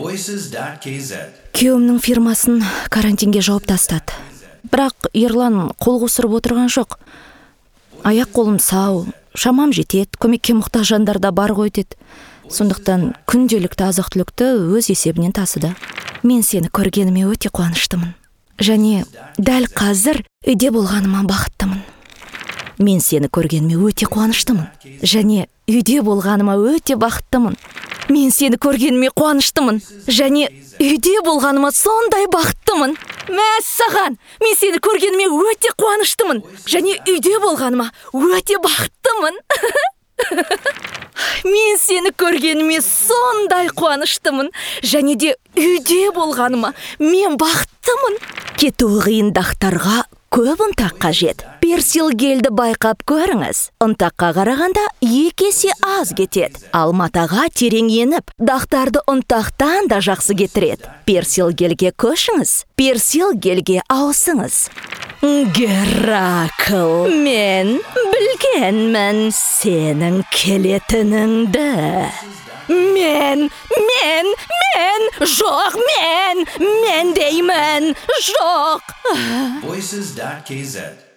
Voices.kz. Күйеуімнің фирмасын карантинге жауып тастады. Бірақ Ерлан қол қусырып отырған жоқ. Аяқ қолым сау, шамам жетеді, көмекке мұқтаж жандар да бар ғой деді. Сондықтан күнделікті азық-түлікті өз есебінен тасыды. Мен сені көргеніме өте қуаныштымын. Және дәл қазір үйде болғаныма бақыттымын. Мен сені көргеніме өте қуаныштымын. Және үйде болғаныма өте бақыттымын. Мен сені көргеніме қуаныштымын. Және үйде болғаныма сондай бақыттымын. Мәссаған, мен сені көргеніме өте қуаныштымын. Және үйде болғаныма өте бақыттымын. Мен сені көргеніме сондай қуаныштымын. Және де үйде болғаныма мен бақыттымын. Кету қиындақтарға көп ынтақ қажет. Персил гельді байқап көріңіз. Ынтаққа қарағанда 2 есе аз кетеді. Ал матаға терең еніп, дақтарды ынтақтан да жақсы кетіреді. Персил гельге көшіңіз. Персил гельге ауысыңыз. Геракл, мен білгенмін сенің келетініңді. Жоқ, мен деймін, жоқ. Voices.kz.